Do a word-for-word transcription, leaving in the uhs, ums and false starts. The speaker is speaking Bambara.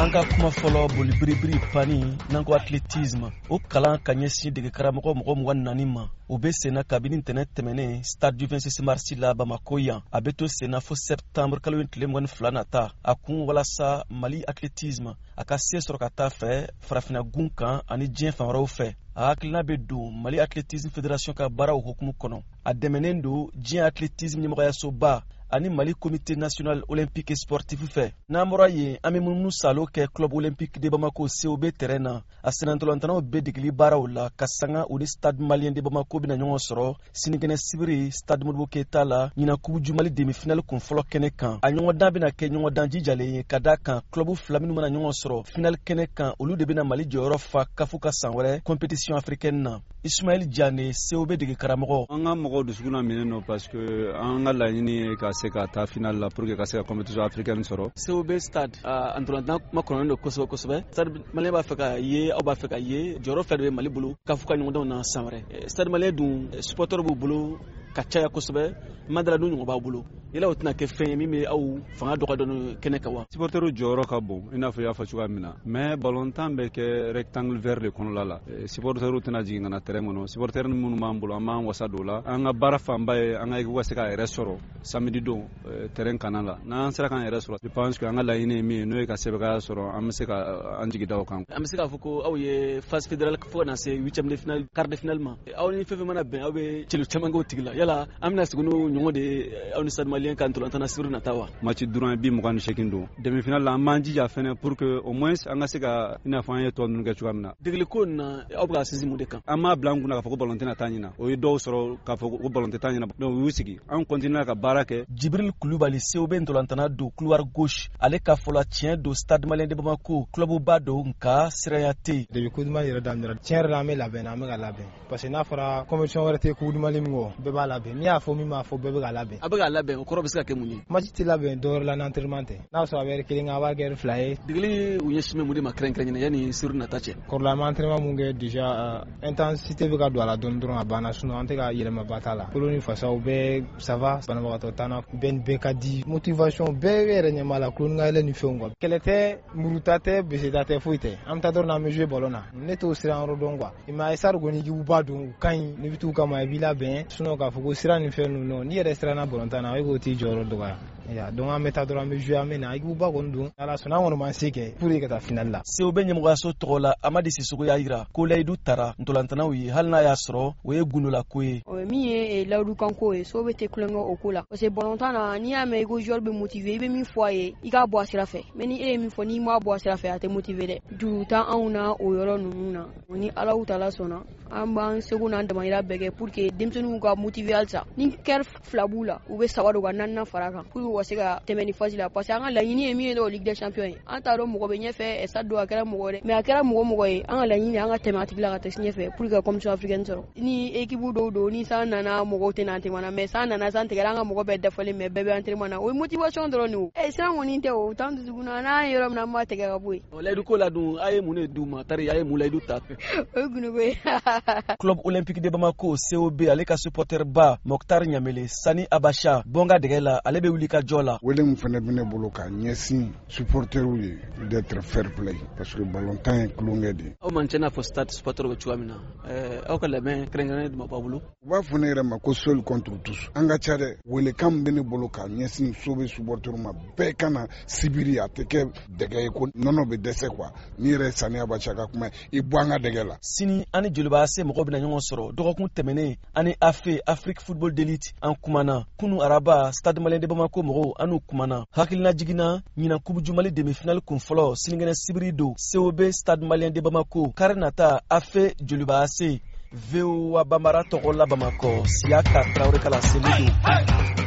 Anga kuma folo boli bribri pani nango athlétisme o kalan kanyesi de karamoko moko mwanani ma obe sena kabini internet temene stade du vingt-six mars la Bamako yan abeto sena fo septembre kalwen tlemwan flanata akun wala sa Mali athlétisme akase sorokata fe farafina gunkan ani dien fanro fe akilna bedo Mali athlétisme fédération ka bara o hukumu kono ademenendo dien athlétisme nyimo ya soba ani Mali comité national olympique et sportif fait namora ye amemunu salo ke club olympique de Bamako C O B terrain asenantolantana be digli barawla kasanga uni stade malien de Bamako bina nyongo soro sinigene sibiri stade Modibo Keita la nyina kubuju Mali demi final kon folo kene kan anyongo dambe na ke nyongo danji jale kadaka club flaminu mana nyongo soro final kene kan olu de bina Mali joro fa kafuka sanwere compétition africaine na Ismaël Diané C O B de Karamogo anga mogo dusuguna mineno parce que anga la yini ka se ka ta final la pour que ka se ka compétition africaine soro C O B stade antolanta makono no koso kosobe stade Mali ba feka ye au ba feka ye joro fedwe Mali bulu kafuka nyongo na sanwere stade Mali dun supporter bu bulu kachaya kosobe madala dun nyongo ba bulu ila otna ke fe mi au fanga doka don keneka wa supporteru joro ka bon ina fa ya fa chuga mina mais ballon tambe ke rectangle vert le kono lala supporteru tna jinga na terrain mono supporter mun mambulo ama wasa dola anga barafa mbaye anga wasa ka resoro samedi do terrain kanala na ansera kan resoro je pense que anga la ine mi no ka sebe ka soro amse ka anjigi daw kan amse ka fuko au ye phase fédérale fo na c'est huitième de finale quart de finalement au ni fefe mana ben au be chelu chamango tigla yala amna sugunu nyongo de au ni stade malien kan tolantana suru na tawa match duran bi mo kan shekindo demi finale la manji ja fene pour que au moins anga se ka ina fa ye to nunga chugamna digli ko na au ga sisi mu de kan ama blangu na ka fuko ballontina tanyina o do soro ka fuko ballontina tanyina donc wisigi on continue ka barake Jibril Koulibaly C O B tolantana do couloir gauche ale ka fola tien do stade malien de Bamako club bado nka sirayate de Koulibaly yera damdira tien la me la ben am ga la ben parce que na fara commission werte Koulibaly ngo be ba la ben mi afo mi ma fo be ga la ben abaga la ben ko robisa ke muni match ti la ben dor la entraînement na so aver kilinga war ger fly digli uyeshime mudi ma kren kren yani sur na tache ko la entraînement mu nge déjà intensité be ga do la don don abana suno ante ga yele ma batala ko ni fa so be ça va bana ba to tana ben be ka di motivation be were nya mala ko nga le ni fongo kelete murutate be sedate fuite am ta dor na me jouer bolona neto sira rodongwa ima esar goni gi ubadu kan ni bitu kama bila ben suno ka fugo sira ni fenu no ni restra na bolontana ay go ti joro doga ya donc am ta dor me jouer amena ay gu ba gondu ala sona wono man sike pour que ta final la se obenye mo gaso tola amadi sisugo ya ira ko laydu tara ndolantana wi halna ya soro we gunula koye o mi e lawdu kanko e so bete kulengo okula parce que bolontana ni ame go joueur be motivé be mi foyer i ga bo asira fe meni e mi foni mo bo asira fe ate motivé de du ta auna o yoro nuna oni ala utala sona amba seguna ndama ira bege pour que demsenu ga motivé alsa ni ker flabula ou be sawado ga nanna faraka pour wasega temeni fazila parce que anga la yini e mi do Ligue des Champions anta ro mo go be nyefe e saddo akara mo go de mais akara mo go mo go e anga la yini anga thématique la ga tesnye fe pour que comme ça africaine soro ni équipe do do ni sa nana mo go tenante wana mais sa nana san tegara mo go be defale mais bebe entraînement o motivation do no e sira woni te o tandu zuguna na yoro na ma tegara boy o laydu ko la du ay mune du ma tari ay mu laydu ta o gunu boy club olympique de Bamako C O B ale ka supporter ba Mokhtar Nyamele Sani Abacha bonga degela ale be wulika jola wele mu fene bine boloka nyesi supporter wi d'être fair play parce que ballon temps klongedi o manchena fo stade supporter go chuamina euh o kala ben krengane de mabulu wa funere ma ko seul contre tous anga chade wele kam bine boloka nyesi sobe supporter ma be kana sibiri ateke degay ko nono be dese kwa ni re Sani Abacha ka kuma ibwanga degela sini ani juluba se mo bina nyongo soro dokokun temene ani afe Afrique football d'élite en kumana kunu araba stade malien de Bamako mo anu kumana hakilina jigina nyina kubuju Mali demi final kun folo siningene sibiri do C O B stade malien de Bamako karenata afe juluba se veo wa bamara tokola Bamako siaka traore kala selido